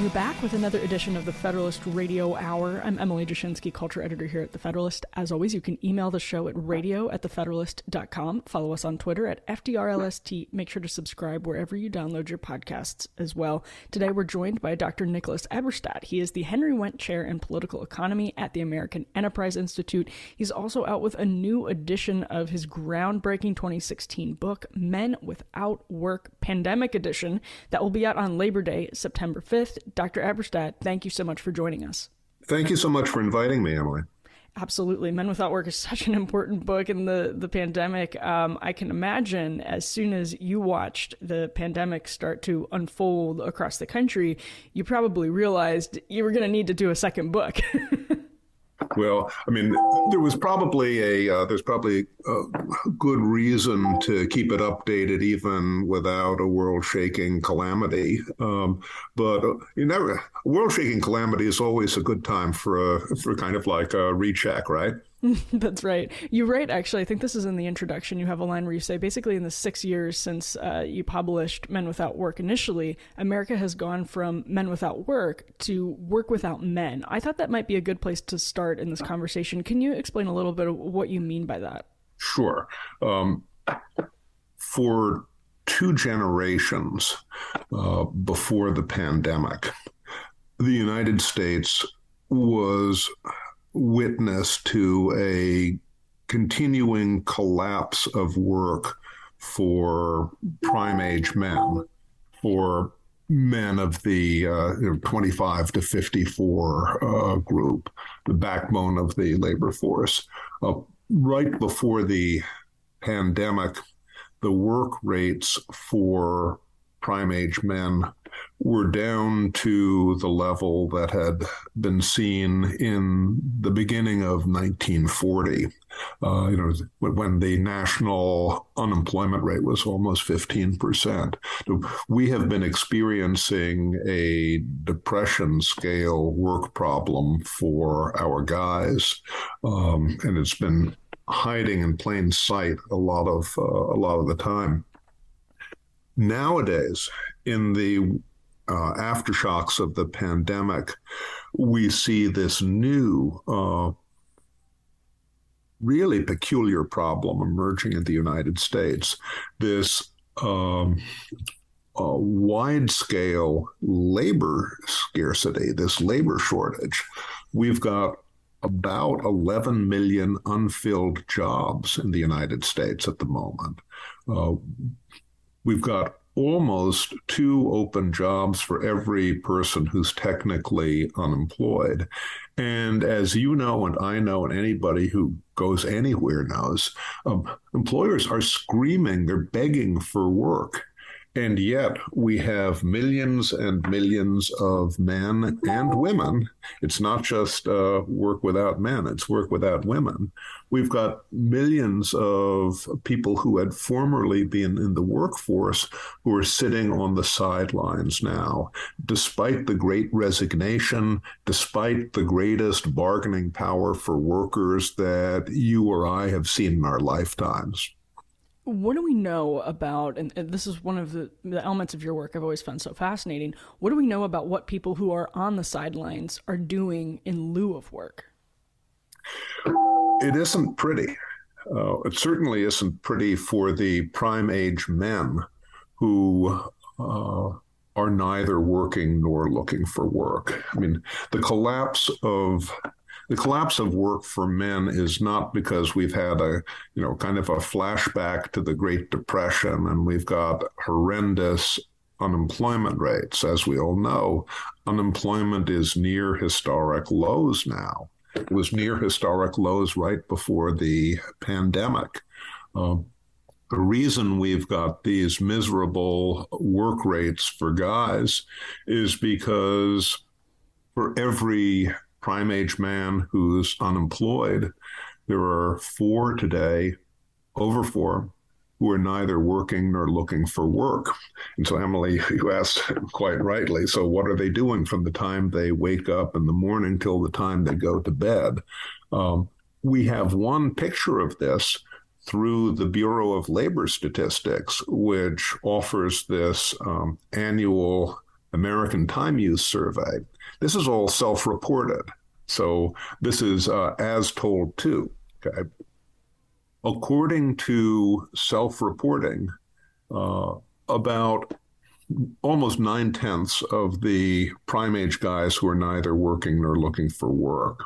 We're back with another edition of the Federalist Radio Hour. I'm Emily Jashinsky, culture editor here at The Federalist. As always, you can email the show at radio@thefederalist.com. Follow us on Twitter at FDRLST. Make sure to subscribe wherever you download your podcasts as well. Today, we're joined by Dr. Nicholas Eberstadt. He is the Henry Wendt Chair in Political Economy at the American Enterprise Institute. He's also out with a new edition of his groundbreaking 2016 book, Men Without Work, Pandemic Edition, that will be out on Labor Day, September 5th. Dr. Eberstadt, thank you so much for joining us. Thank you so much for inviting me, Emily. Absolutely. Men Without Work is such an important book in the pandemic. I can imagine as soon as you watched the pandemic start to unfold across the country, you probably realized you were going to need to do a second book. Well, I mean, there's probably a good reason to keep it updated even without a world-shaking calamity. But a world-shaking calamity is always a good time for kind of like a recheck, right? That's right. You write, actually, I think this is in the introduction, you have a line where you say, basically in the 6 years since you published Men Without Work initially, America has gone from men without work to work without men. I thought that might be a good place to start in this conversation. Can you explain a little bit of what you mean by that? Sure. For 2 generations before the pandemic, the United States was witness to a continuing collapse of work for prime age men, for men of the 25 to 54 group, the backbone of the labor force. Right before the pandemic, the work rates for prime age men were down to the level that had been seen in the beginning of 1940, when the national unemployment rate was almost 15%. We have been experiencing a depression scale work problem for our guys, and it's been hiding in plain sight a lot of the time. Nowadays, in the aftershocks of the pandemic, we see this new, really peculiar problem emerging in the United States. This wide-scale labor scarcity, this labor shortage. We've got about 11 million unfilled jobs in the United States at the moment. We've got almost 2 open jobs for every person who's technically unemployed. And as you know, and I know, and anybody who goes anywhere knows, employers are screaming, they're begging for work. And yet we have millions and millions of men and women. It's not just work without men, it's work without women. We've got millions of people who had formerly been in the workforce who are sitting on the sidelines now, despite the great resignation, despite the greatest bargaining power for workers that you or I have seen in our lifetimes. What do we know about, and this is one of the elements of your work I've always found so fascinating, what do we know about what people who are on the sidelines are doing in lieu of work? It isn't pretty. It certainly isn't pretty for the prime age men who are neither working nor looking for work. I mean, the collapse of work for men is not because we've had kind of a flashback to the Great Depression and we've got horrendous unemployment rates. As we all know, unemployment is near historic lows now. It was near historic lows right before the pandemic. The reason we've got these miserable work rates for guys is because for every prime age man who's unemployed, there are 4 today, over 4, who are neither working nor looking for work. And so, Emily, you asked quite rightly, so what are they doing from the time they wake up in the morning till the time they go to bed? We have one picture of this through the Bureau of Labor Statistics, which offers this annual American Time Use Survey. This is all self-reported. So this is as told too. Okay. According to self-reporting, about almost 9/10 of the prime age guys who are neither working nor looking for work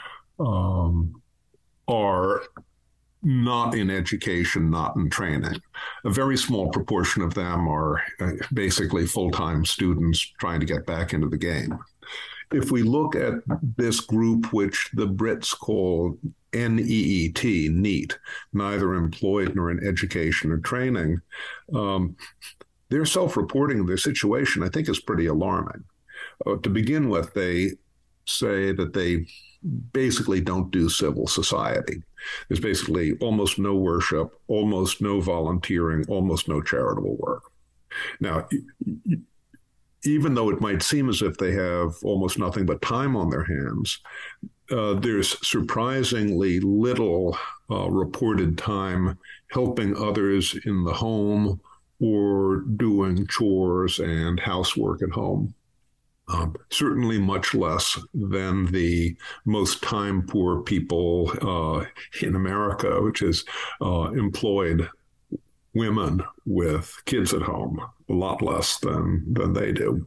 are not in education, not in training. A very small proportion of them are basically full-time students trying to get back into the game. If we look at this group, which the Brits call NEET, neither employed nor in education or training, their self-reporting of their situation, I think, is pretty alarming. To begin with, they say that they basically don't do civil society. There's basically almost no worship, almost no volunteering, almost no charitable work. Now, even though it might seem as if they have almost nothing but time on their hands, there's surprisingly little reported time helping others in the home or doing chores and housework at home. Certainly much less than the most time-poor people in America, which is employed women with kids at home, a lot less than they do.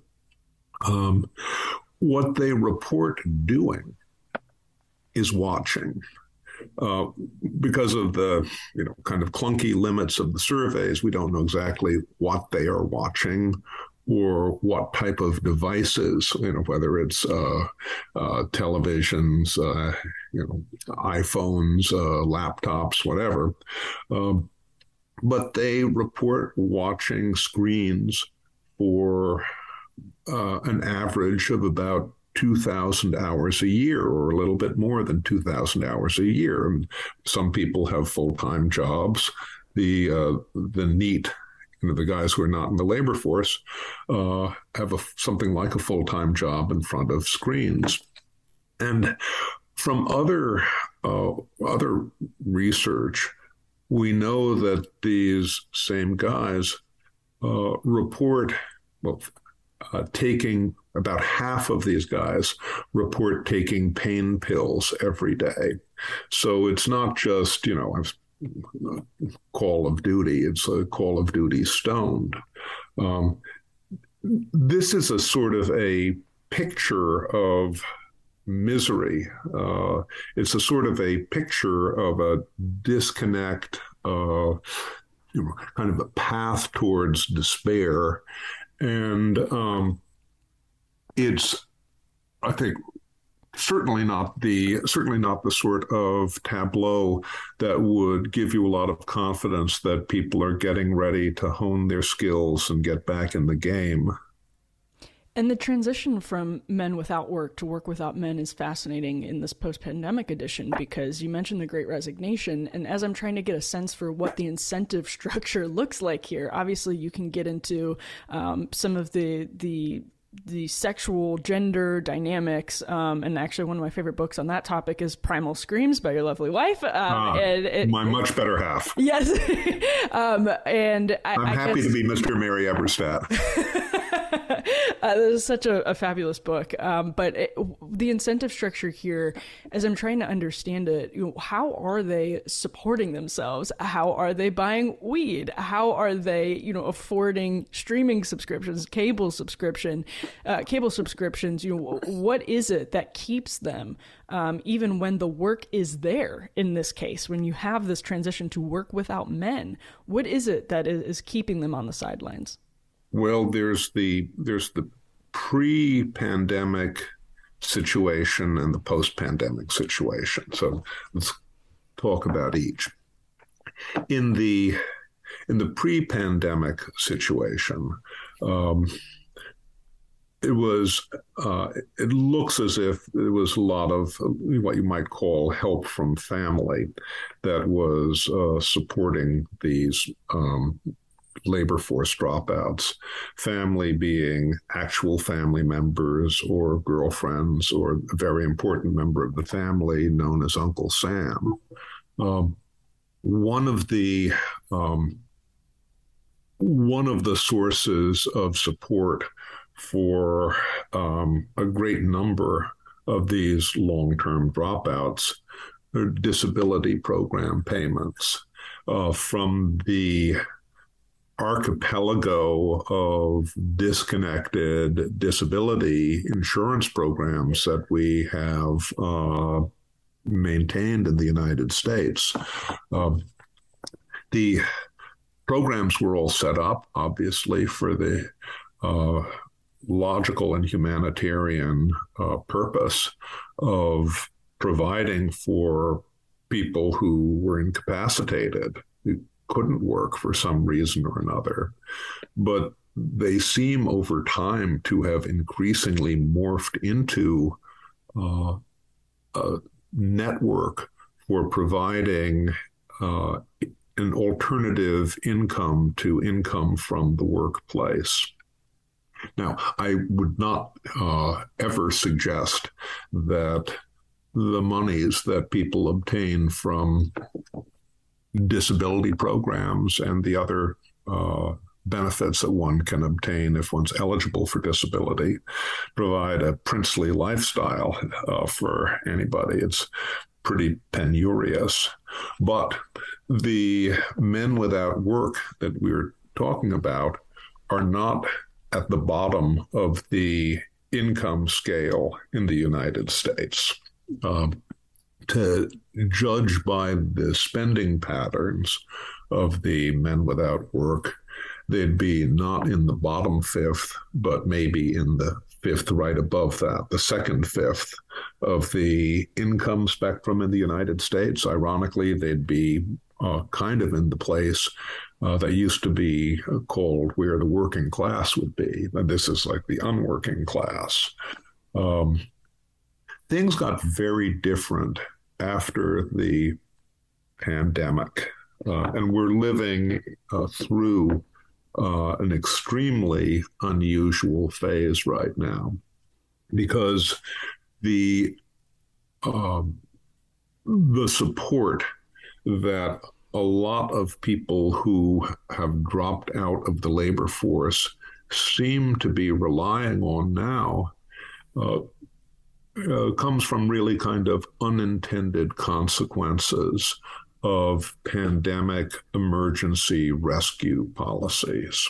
What they report doing is watching. Because of the kind of clunky limits of the surveys, we don't know exactly what they are watching or what type of devices, whether it's televisions, iPhones, laptops, whatever. But they report watching screens for an average of about 2,000 hours a year, or a little bit more than 2,000 hours a year. And some people have full-time jobs. The NEET, the guys who are not in the labor force, have something like a full-time job in front of screens. And from other research, we know that these same guys report, taking about half of these guys report taking pain pills every day. So it's not just, Call of Duty, it's a Call of Duty stoned. This is a sort of a picture of misery. It's a sort of a picture of a disconnect, kind of a path towards despair. And it's, I think, certainly not the sort of tableau that would give you a lot of confidence that people are getting ready to hone their skills and get back in the game. And the transition from men without work to work without men is fascinating in this post-pandemic edition, because you mentioned the Great Resignation. And as I'm trying to get a sense for what the incentive structure looks like here, obviously you can get into some of the sexual gender dynamics. And actually one of my favorite books on that topic is Primal Screams by your lovely wife. My much better half. Yes. And I'm happy to be Mr. Mary Eberstadt. This is such a fabulous book. But the incentive structure here, as I'm trying to understand it, how are they supporting themselves? How are they buying weed? How are they, affording streaming subscriptions, cable subscriptions? What is it that keeps them, even when the work is there? In this case, when you have this transition to work without men, what is it that is keeping them on the sidelines? Well, there's the pre-pandemic situation and the post-pandemic situation. So let's talk about each. In the pre-pandemic situation, it looks as if there was a lot of what you might call help from family that was supporting these labor force dropouts, family being actual family members or girlfriends or a very important member of the family known as Uncle Sam. One of the sources of support for a great number of these long-term dropouts are disability program payments from the archipelago of disconnected disability insurance programs that we have maintained in the United States. The programs were all set up, obviously, for the logical and humanitarian purpose of providing for people who were incapacitated, who couldn't work for some reason or another. But they seem over time to have increasingly morphed into a network for providing an alternative income to income from the workplace. Now, I would not ever suggest that the monies that people obtain from disability programs and the other benefits that one can obtain if one's eligible for disability provide a princely lifestyle for anybody. It's pretty penurious. But the men without work that we're talking about are not at the bottom of the income scale in the United States. To judge by the spending patterns of the men without work, they'd be not in the bottom fifth, but maybe in the fifth right above that, the second fifth of the income spectrum in the United States. Ironically, they'd be kind of in the place that used to be called where the working class would be. And this is like the unworking class. Things got very different after the pandemic, and we're living through an extremely unusual phase right now, because the support that a lot of people who have dropped out of the labor force seem to be relying on now comes from really kind of unintended consequences of pandemic emergency rescue policies.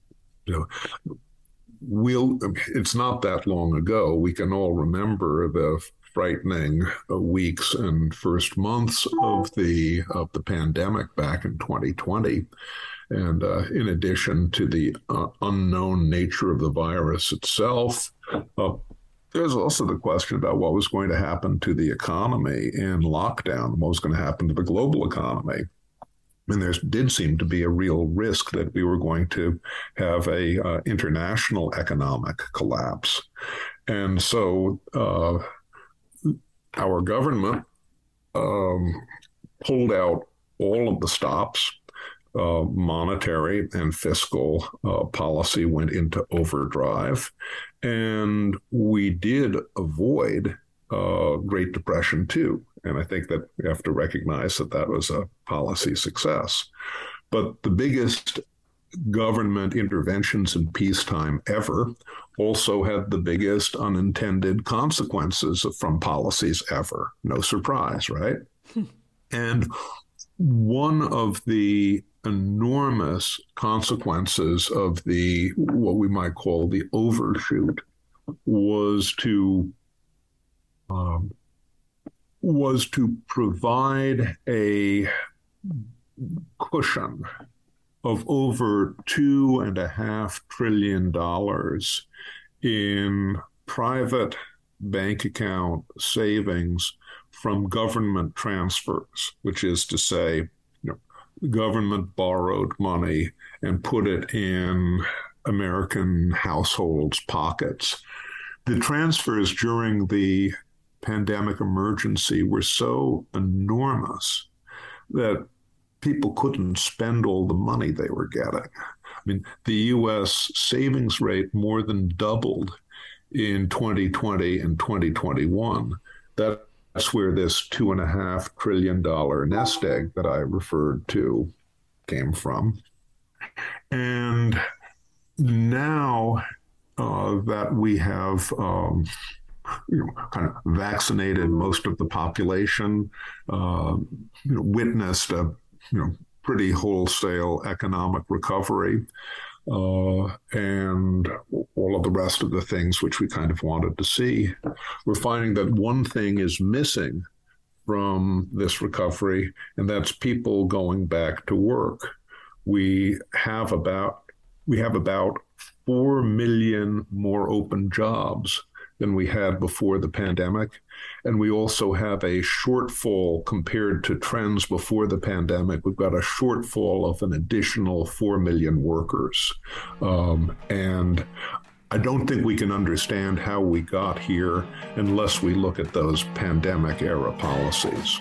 It's not that long ago. We can all remember the frightening weeks and first months of the pandemic back in 2020. And in addition to the unknown nature of the virus itself, there's also the question about what was going to happen to the economy in lockdown, what was going to happen to the global economy. And there did seem to be a real risk that we were going to have a international economic collapse. And so our government pulled out all of the stops. Monetary and fiscal policy went into overdrive, and we did avoid Great Depression too. And I think that we have to recognize that that was a policy success. But the biggest government interventions in peacetime ever also had the biggest unintended consequences from policies ever. No surprise, right? And one of the enormous consequences of the what we might call the overshoot was to provide a cushion of over $2.5 trillion in private bank account savings from government transfers, which is to say, the government borrowed money and put it in American households' pockets. The transfers during the pandemic emergency were so enormous that people couldn't spend all the money they were getting. I mean, the U.S. savings rate more than doubled in 2020 and 2021. That's where this $2.5 trillion nest egg that I referred to came from. And now that we have kind of vaccinated most of the population, witnessed a pretty wholesale economic recovery, and all of the rest of the things which we kind of wanted to see. We're finding that one thing is missing from this recovery, and that's people going back to work. We have about 4 million more open jobs than we had before the pandemic. And we also have a shortfall compared to trends before the pandemic. We've got a shortfall of an additional 4 million workers. And I don't think we can understand how we got here unless we look at those pandemic era policies.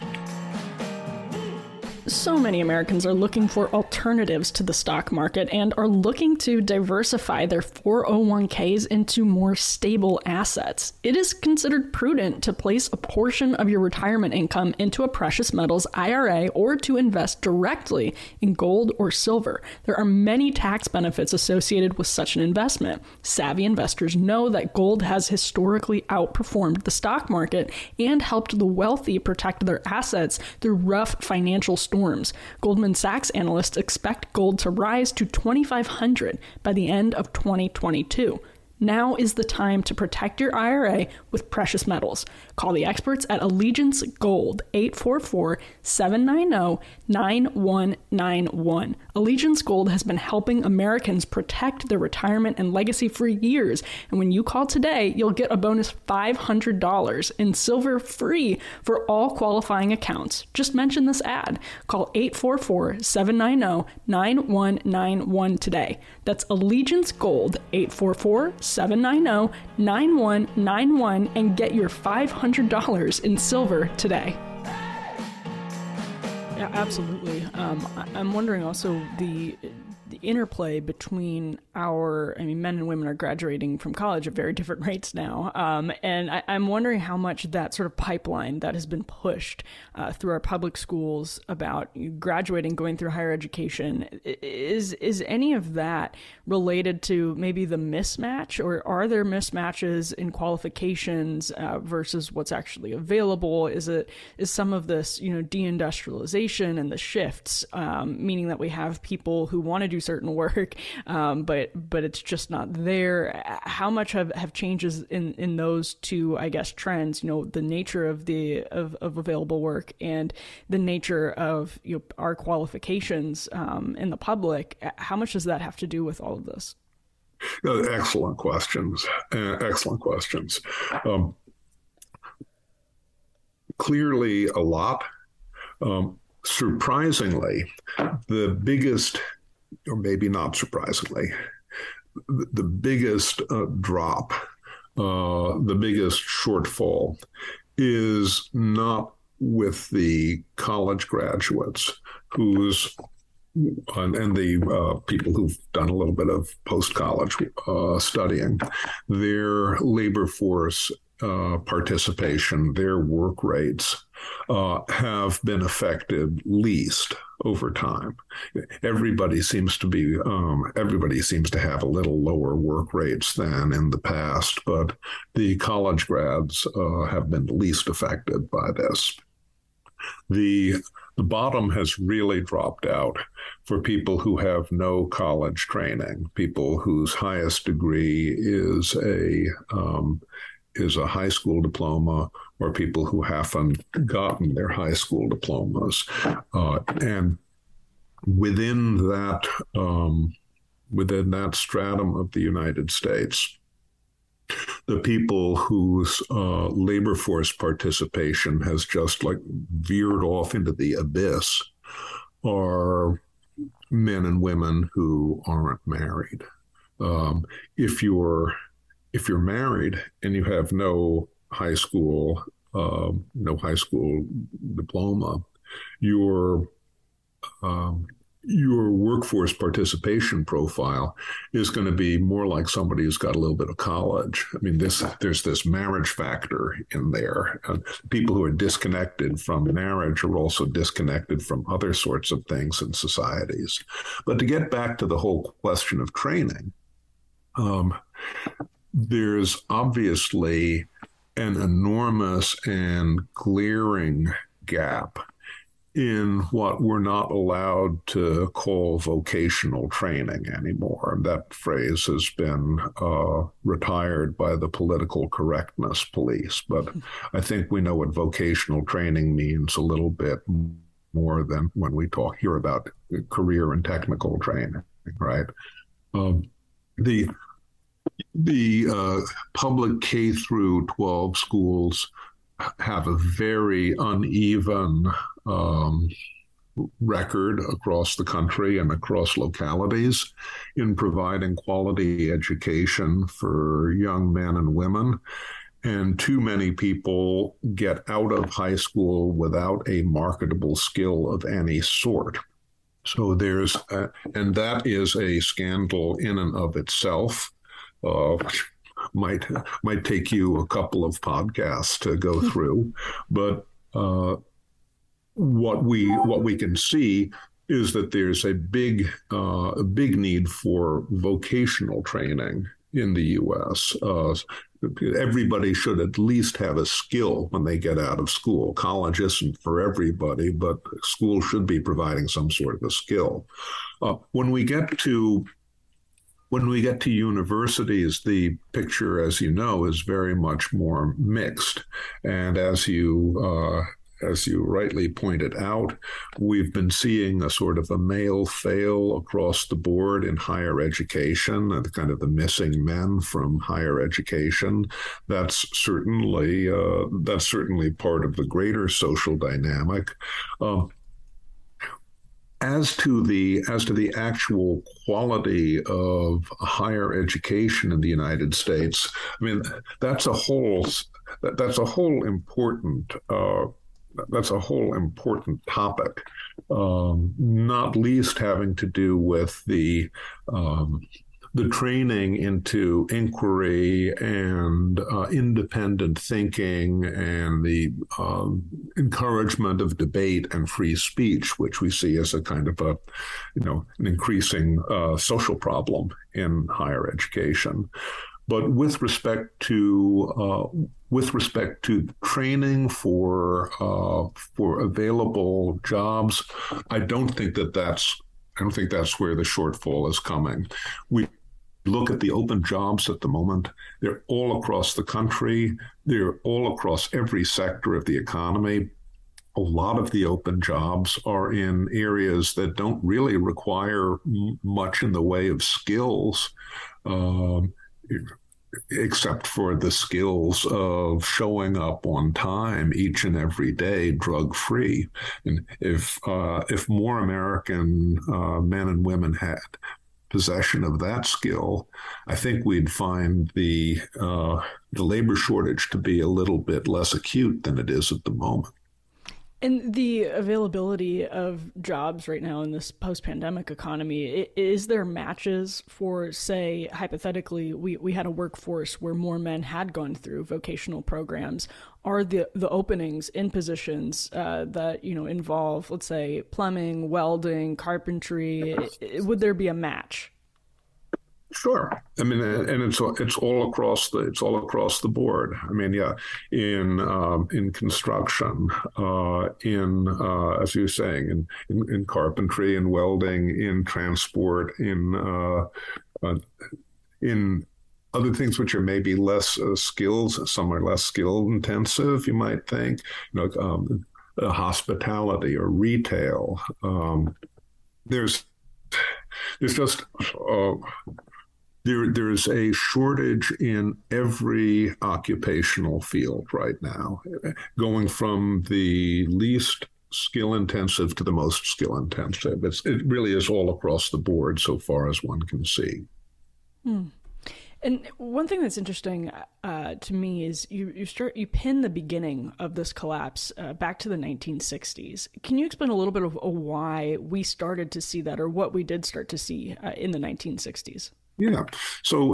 So many Americans are looking for alternatives to the stock market and are looking to diversify their 401ks into more stable assets. It is considered prudent to place a portion of your retirement income into a precious metals IRA or to invest directly in gold or silver. There are many tax benefits associated with such an investment. Savvy investors know that gold has historically outperformed the stock market and helped the wealthy protect their assets through rough financial storms. Goldman Sachs analysts expect gold to rise to $2,500 by the end of 2022. Now is the time to protect your IRA with precious metals. Call the experts at Allegiance Gold, 844-790-9191. Allegiance Gold has been helping Americans protect their retirement and legacy for years. And when you call today, you'll get a bonus $500 in silver free for all qualifying accounts. Just mention this ad. Call 844-790-9191 today. That's Allegiance Gold, 844-790-9191, and get your $500 in silver today. Yeah, absolutely. I'm wondering also the interplay between men and women are graduating from college at very different rates now. And I'm wondering how much that sort of pipeline that has been pushed through our public schools about graduating, going through higher education, is any of that related to maybe the mismatch, or are there mismatches in qualifications versus what's actually available? Is some of this, deindustrialization and the shifts, meaning that we have people who want to do certain work, but it's just not there? How much have changes in those two, I guess, trends, the nature of of available work and the nature of our qualifications in the public, how much does that have to do with all of this? Excellent questions. Excellent questions. Clearly a lot. Surprisingly, the biggest, or maybe not surprisingly, the biggest drop, the biggest shortfall is not with the college graduates and the people who've done a little bit of post-college studying. Their labor force participation, their work rates have been affected least over time. Everybody seems to have a little lower work rates than in the past, but the college grads have been least affected by this. The bottom has really dropped out for people who have no college training, people whose highest degree is a high school diploma, or people who haven't gotten their high school diplomas. And within that stratum of the United States, the people whose labor force participation has just veered off into the abyss are men and women who aren't married. If you're married and you have no high school diploma, your workforce participation profile is going to be more like somebody who's got a little bit of college. I mean, there's this marriage factor in there. People who are disconnected from marriage are also disconnected from other sorts of things in societies. But to get back to the whole question of training, there's obviously an enormous and glaring gap in what we're not allowed to call vocational training anymore. That phrase has been retired by the political correctness police, but I think we know what vocational training means a little bit more than when we talk here about career and technical training, right? The public K through 12 schools have a very uneven record across the country and across localities in providing quality education for young men and women. And too many people get out of high school without a marketable skill of any sort. So and that is a scandal in and of itself. Might take you a couple of podcasts to go through, but what we can see is that there's a big need for vocational training in the U.S. Everybody should at least have a skill when they get out of school. College isn't for everybody, but school should be providing some sort of a skill. When we get to universities, the picture, as you know, is very much more mixed. And as you rightly pointed out, we've been seeing a sort of a male fail across the board in higher education, and kind of the missing men from higher education. That's certainly part of the greater social dynamic. As to the actual quality of higher education in the United States, I mean, that's a whole important topic, not least having to do with the training into inquiry and independent thinking and the encouragement of debate and free speech, which we see as a kind of an increasing social problem in higher education. But with respect to training for available jobs, I don't think that's where the shortfall is coming. We look at the open jobs at the moment. They're all across the country. They're all across every sector of the economy. A lot of the open jobs are in areas that don't really require much in the way of skills, except for the skills of showing up on time each and every day, drug-free. And if more American men and women had possession of that skill, I think we'd find the labor shortage to be a little bit less acute than it is at the moment. And the availability of jobs right now in this post-pandemic economy, is there matches for, say, hypothetically, we had a workforce where more men had gone through vocational programs? Are the openings in positions that involve, let's say, plumbing, welding, carpentry, would there be a match? Sure. I mean, and it's all across the board. I mean, yeah, in construction, as you were saying, in carpentry and welding, in transport, in other things which are maybe less skills. Some are less skill intensive, you might think. Hospitality or retail. There's just There's a shortage in every occupational field right now, going from the least skill intensive to the most skill intensive. It really is all across the board so far as one can see. And one thing that's interesting to me is you pin the beginning of this collapse back to the 1960s. Can you explain a little bit of why we started to see that, or what we did start to see in the 1960s? Yeah. So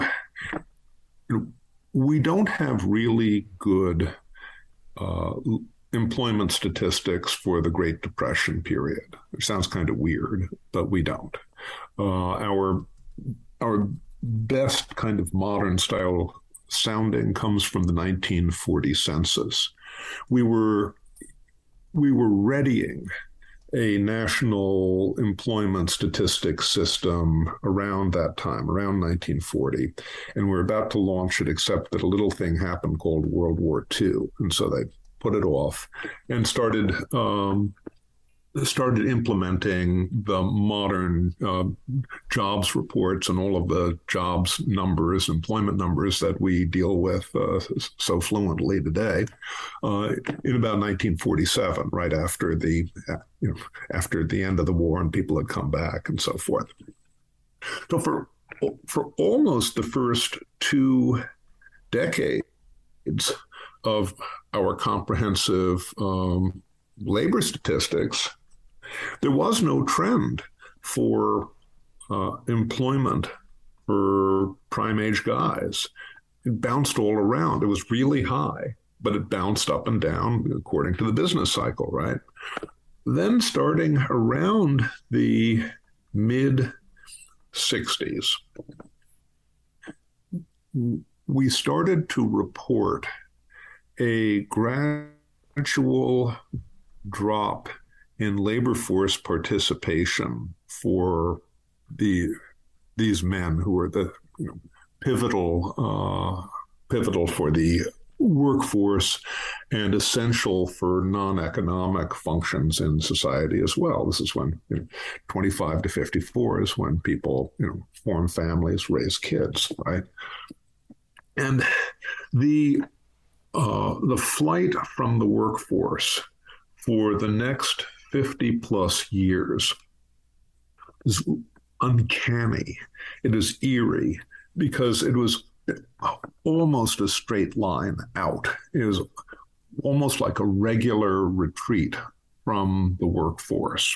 we don't have really good employment statistics for the Great Depression period. It sounds kind of weird, but we don't. Our best kind of modern style sounding comes from the 1940 census. We were readying a national employment statistics system around that time, around 1940, and we're about to launch it, except that a little thing happened called World War II, and so they put it off and started implementing the modern jobs reports and all of the jobs numbers, employment numbers that we deal with so fluently today in about 1947, right after the end of the war and people had come back and so forth. So for almost the first 2 decades of our comprehensive labor statistics, there was no trend for employment for prime age guys. It bounced all around. It was really high, but it bounced up and down according to the business cycle, right? Then starting around the mid-60s, we started to report a gradual drop in labor force participation for these men who are the pivotal for the workforce and essential for non-economic functions in society as well. This is when 25 to 54 is when people form families, raise kids, right? And the flight from the workforce for the next 50 plus years is uncanny. It is eerie because it was almost a straight line out. It was almost like a regular retreat from the workforce.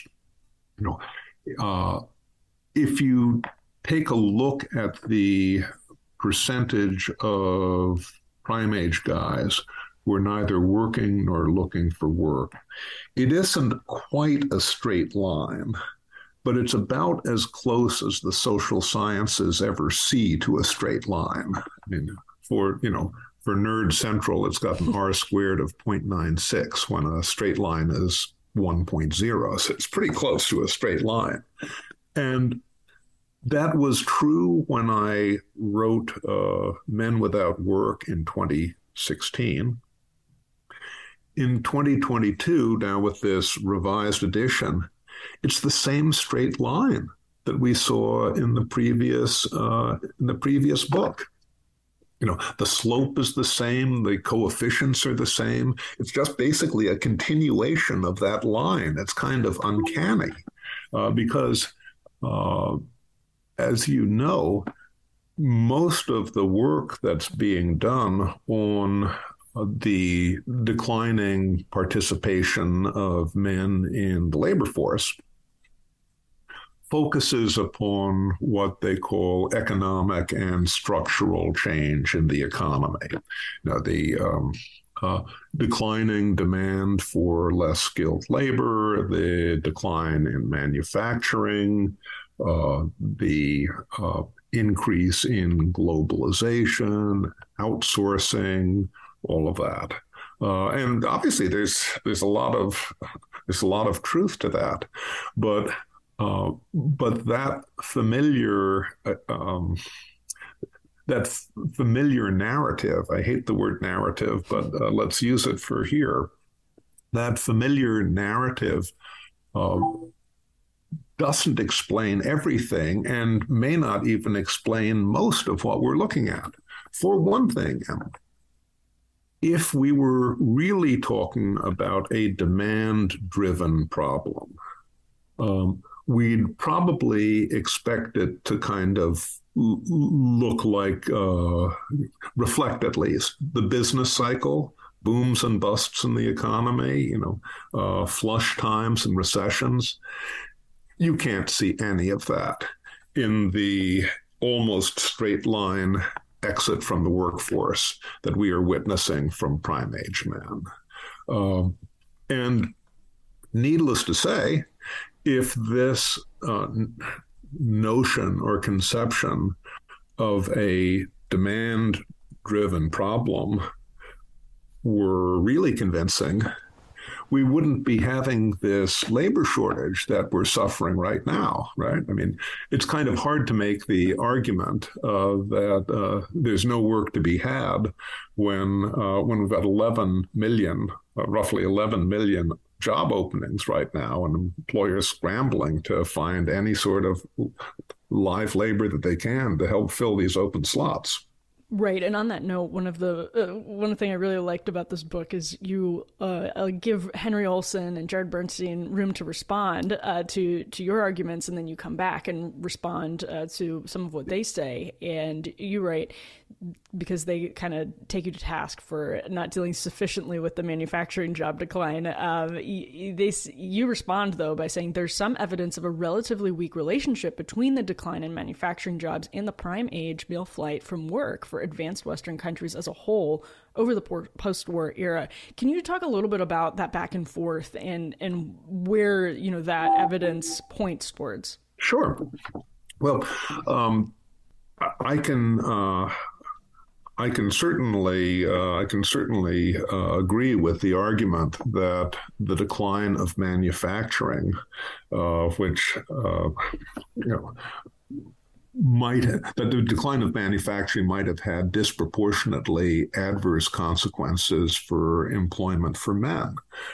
If you take a look at the percentage of prime age guys who are neither working nor looking for work, it isn't quite a straight line, but it's about as close as the social sciences ever see to a straight line. I mean, for Nerd Central, it's got an R squared of 0.96 when a straight line is 1.0. So it's pretty close to a straight line. And that was true when I wrote Men Without Work in 2016. In 2022, now with this revised edition, it's the same straight line that we saw in the previous book. The slope is the same, the coefficients are the same. It's just basically a continuation of that line. It's kind of uncanny because, as you know, most of the work that's being done on the declining participation of men in the labor force focuses upon what they call economic and structural change in the economy. The declining demand for less skilled labor, the decline in manufacturing, the increase in globalization, outsourcing, all of that, and obviously there's a lot of truth to that, but that familiar narrative, I hate the word narrative, but let's use it for here. That familiar narrative doesn't explain everything and may not even explain most of what we're looking at. For one thing, if we were really talking about a demand-driven problem, we'd probably expect it to kind of look like, reflect at least, the business cycle, booms and busts in the economy, flush times and recessions. You can't see any of that in the almost straight line exit from the workforce that we are witnessing from prime age men. And needless to say, if this notion or conception of a demand driven problem were really convincing, we wouldn't be having this labor shortage that we're suffering right now, right? I mean, it's kind of hard to make the argument that there's no work to be had when we've got 11 million, roughly 11 million job openings right now, and employers scrambling to find any sort of live labor that they can to help fill these open slots. Right, and on that note, one thing I really liked about this book is you give Henry Olsen and Jared Bernstein room to respond to your arguments, and then you come back and respond to some of what they say. And you write, because they kind of take you to task for not dealing sufficiently with the manufacturing job decline. You respond, though, by saying there's some evidence of a relatively weak relationship between the decline in manufacturing jobs and the prime age male flight from work for advanced Western countries as a whole over the post-war era. Can you talk a little bit about that back and forth and where that evidence points towards? Sure. Well, I can certainly agree with the argument that the decline of manufacturing, which that the decline of manufacturing might have had disproportionately adverse consequences for employment for men.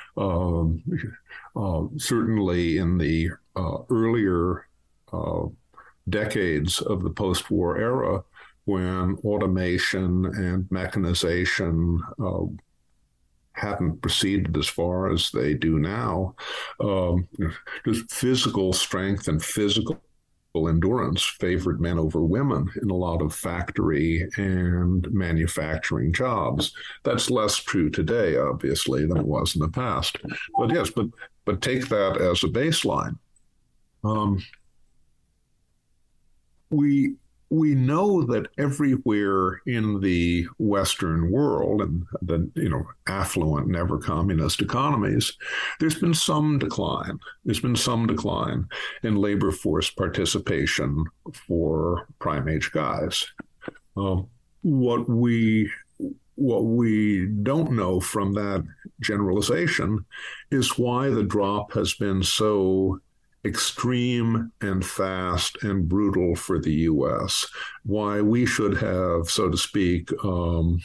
Certainly in the earlier decades of the post-war era, when automation and mechanization hadn't proceeded as far as they do now, just physical strength and physical endurance favored men over women in a lot of factory and manufacturing jobs. That's less true today, obviously, than it was in the past. But yes, but take that as a baseline. We know that everywhere in the Western world and the affluent, never communist economies, there's been some decline. There's been some decline in labor force participation for prime age guys. What we don't know from that generalization is why the drop has been so extreme and fast and brutal for the U.S., why we should have, so to speak, won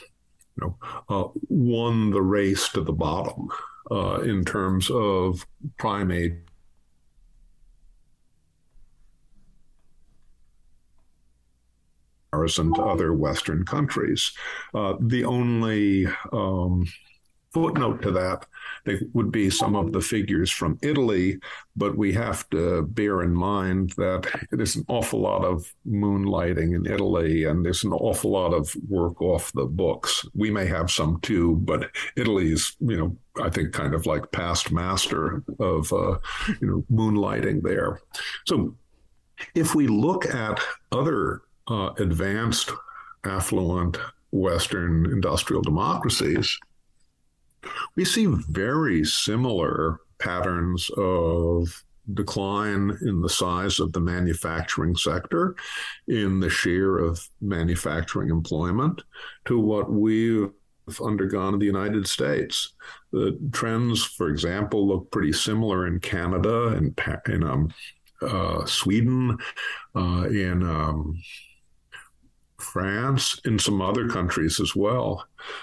the race to the bottom in terms of prime age comparison to other Western countries. The only footnote to that would be some of the figures from Italy, but we have to bear in mind that there's an awful lot of moonlighting in Italy, and there's an awful lot of work off the books. We may have some too, but Italy's, I think kind of like past master of, moonlighting there. So if we look at other advanced, affluent Western industrial democracies, we see very similar patterns of decline in the size of the manufacturing sector, in the share of manufacturing employment, to what we've undergone in the United States. The trends, for example, look pretty similar in Canada and in Sweden, in France, in some other countries as well.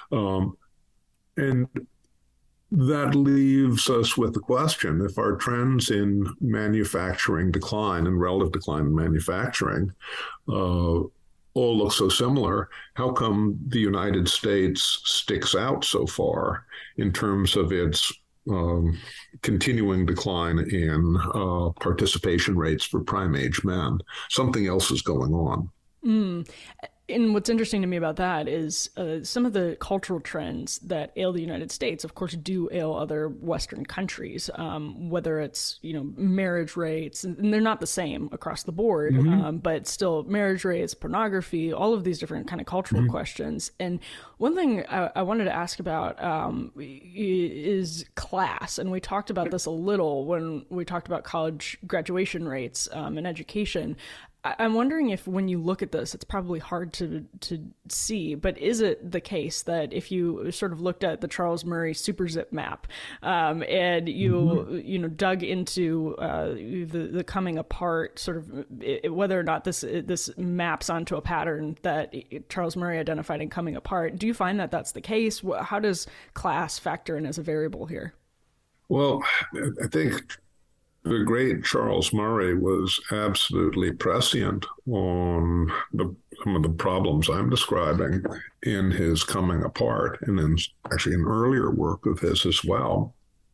And that leaves us with the question, if our trends in manufacturing decline and relative decline in manufacturing all look so similar, how come the United States sticks out so far in terms of its continuing decline in participation rates for prime age men? Something else is going on. And what's interesting to me about that is some of the cultural trends that ail the United States, of course, do ail other Western countries, whether it's, marriage rates, and they're not the same across the board, but still marriage rates, pornography, all of these different kind of cultural questions. And one thing I wanted to ask about is class. And we talked about this a little when we talked about college graduation rates and education. I'm wondering if when you look at this, it's probably hard to see, but is it the case that if you sort of looked at the Charles Murray super zip map, and you dug into the coming apart, sort of whether or not this maps onto a pattern that Charles Murray identified in coming apart, do you find that that's the case? How does class factor in as a variable here? Well, I think the great Charles Murray was absolutely prescient on some of the problems I'm describing in his Coming Apart, and in actually an earlier work of his as well.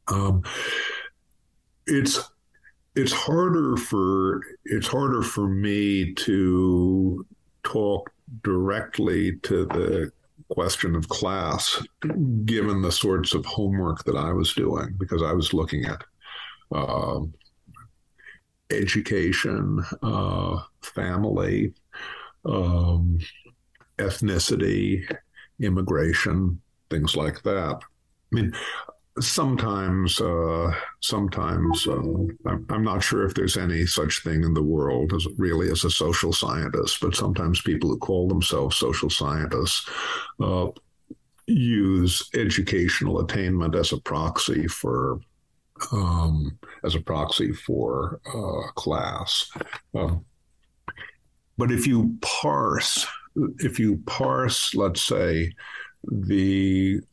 It's harder for me to talk directly to the question of class, given the sorts of homework that I was doing, because I was looking at education, family, ethnicity, immigration, things like that. I mean, sometimes I'm not sure if there's any such thing in the world as a social scientist, but sometimes people who call themselves social scientists use educational attainment as a proxy for class. But if you parse, let's say, the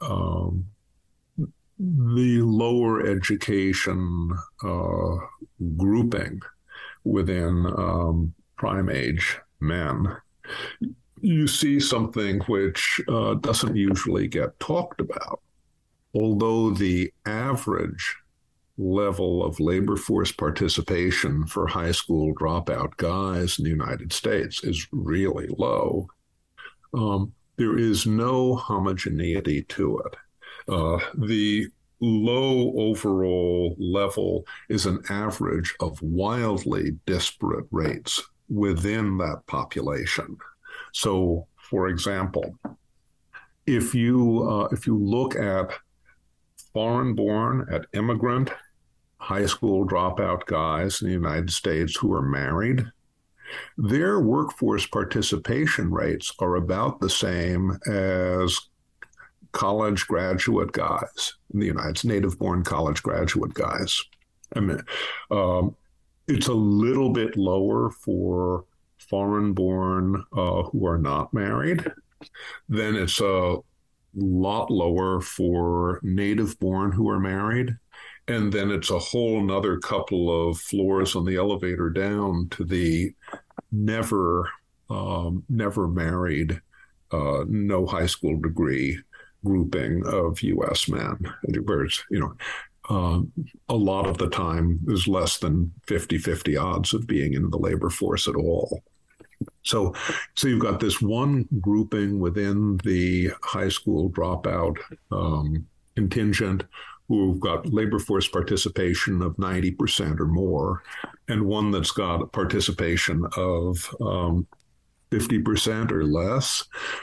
lower education grouping within prime age men, you see something which doesn't usually get talked about. Although the average level of labor force participation for high school dropout guys in the United States is really low, there is no homogeneity to it. The low overall level is an average of wildly disparate rates within that population. So, for example, if you look at foreign-born, at immigrant, high school dropout guys in the United States who are married, their workforce participation rates are about the same as college graduate guys in the United States, native-born college graduate guys. I mean, it's a little bit lower for foreign-born who are not married. Then it's a lot lower for native-born who are married. And then it's a whole nother couple of floors on the elevator down to the never married, no high school degree grouping of U.S. men, where it's, a lot of the time there's less than 50-50 odds of being in the labor force at all. So you've got this one grouping within the high school dropout contingent who've got labor force participation of 90% or more, and one that's got a participation of 50% or less.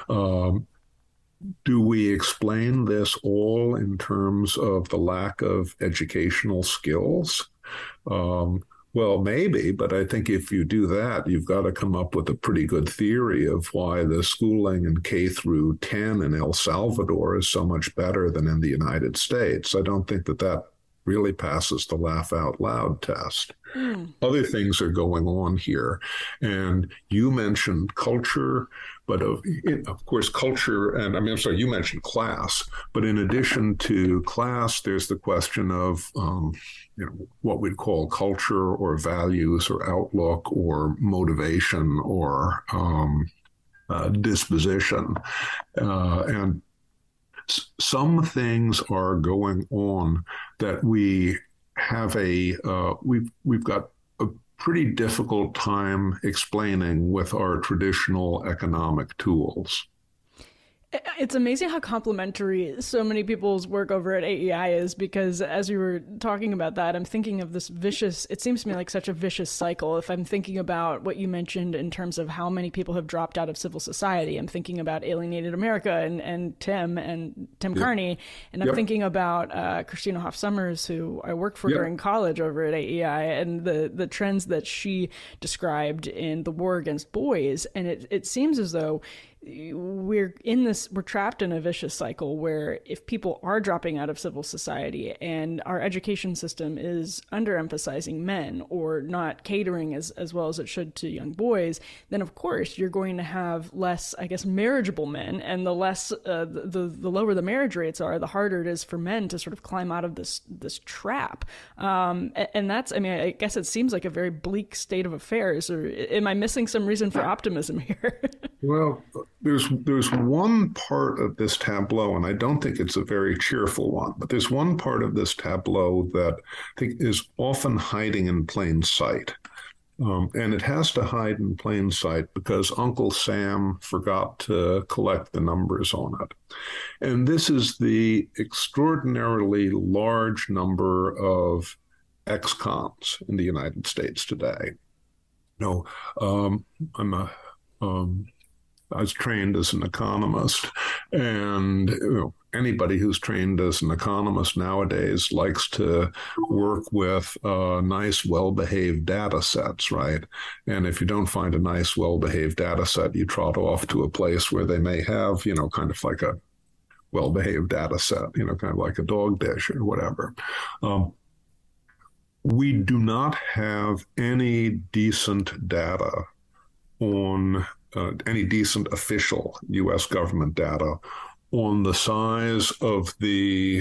Do we explain this all in terms of the lack of educational skills? Well, maybe, but I think if you do that, you've got to come up with a pretty good theory of why the schooling in K through 10 in El Salvador is so much better than in the United States. I don't think that really passes the laugh out loud test. Other things are going on here. And you mentioned culture, but of course, culture, and you mentioned class, but in addition to class, there's the question of, what we'd call culture or values or outlook or motivation or disposition. And some things are going on that we have we've got a pretty difficult time explaining with our traditional economic tools. It's amazing how complimentary so many people's work over at AEI is, because as you were talking about that, I'm thinking of this vicious, it seems to me like such a vicious cycle. If I'm thinking about what you mentioned in terms of how many people have dropped out of civil society, I'm thinking about Alienated America and Tim Carney, and I'm thinking about Christina Hoff Sommers, who I worked for during college over at AEI, and the trends that she described in the war against boys. And it seems as though we're trapped in a vicious cycle where if people are dropping out of civil society and our education system is underemphasizing men or not catering as well as it should to young boys, then of course you're going to have less, I guess, marriageable men, and the less the lower the marriage rates are, the harder it is for men to sort of climb out of this trap. And that's, I mean, I guess it seems like a very bleak state of affairs. Or am I missing some reason for optimism here? Well, there's one part of this tableau, and I don't think it's a very cheerful one, but there's one part of this tableau that I think is often hiding in plain sight. And it has to hide in plain sight because Uncle Sam forgot to collect the numbers on it. And this is the extraordinarily large number of ex-cons in the United States today. I was trained as an economist, and anybody who's trained as an economist nowadays likes to work with nice, well-behaved data sets, right? And if you don't find a nice, well-behaved data set, you trot off to a place where they may have, kind of like a well-behaved data set, kind of like a dog dish or whatever. We do not have any decent data on any decent official U.S. government data on the size of the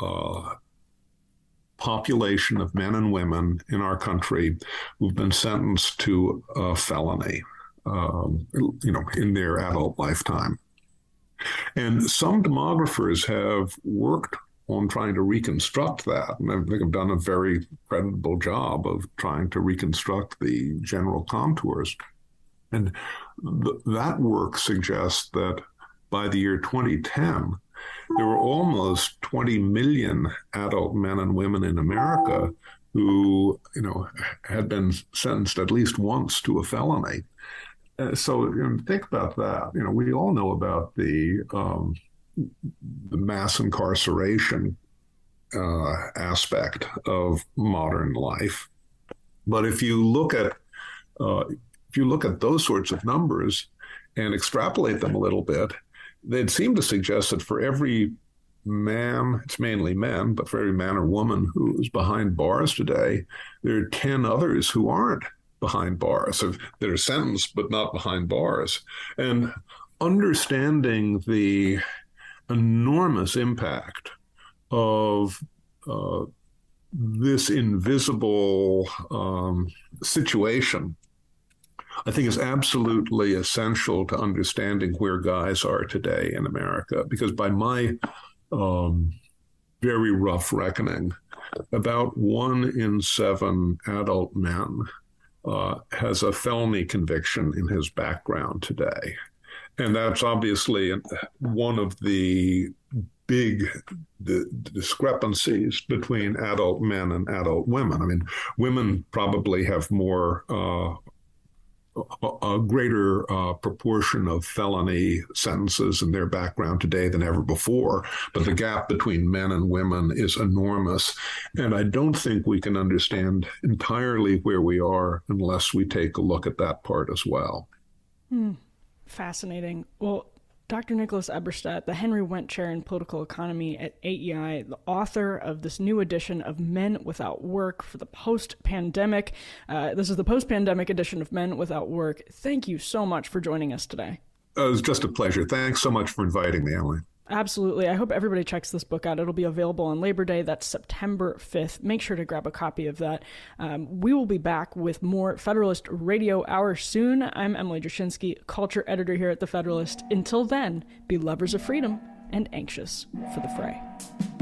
population of men and women in our country who've been sentenced to a felony, in their adult lifetime. And some demographers have worked on trying to reconstruct that, and I think have done a very creditable job of trying to reconstruct the general contours. And that work suggests that by the year 2010, there were almost 20 million adult men and women in America who, had been sentenced at least once to a felony. So think about that. We all know about the mass incarceration aspect of modern life, but if you look at those sorts of numbers and extrapolate them a little bit, they'd seem to suggest that for every man, it's mainly men, but for every man or woman who is behind bars today, there are 10 others who aren't behind bars, that are sentenced but not behind bars. And understanding the enormous impact of this invisible situation, I think, is absolutely essential to understanding where guys are today in America. Because by my very rough reckoning, about 1 in 7 adult men has a felony conviction in his background today. And that's obviously one of the big discrepancies between adult men and adult women. I mean, women probably have more a greater proportion of felony sentences in their background today than ever before. But the gap between men and women is enormous. And I don't think we can understand entirely where we are unless we take a look at that part as well. Fascinating. Well, Dr. Nicholas Eberstadt, the Henry Wendt Chair in Political Economy at AEI, the author of this new edition of Men Without Work for the post-pandemic. This is the post-pandemic edition of Men Without Work. Thank you so much for joining us today. It was just a pleasure. Thanks so much for inviting me, Emily. Absolutely. I hope everybody checks this book out. It'll be available on Labor Day. That's September 5th. Make sure to grab a copy of that. We will be back with more Federalist Radio Hour soon. I'm Emily Jashinsky, culture editor here at The Federalist. Until then, be lovers of freedom and anxious for the fray.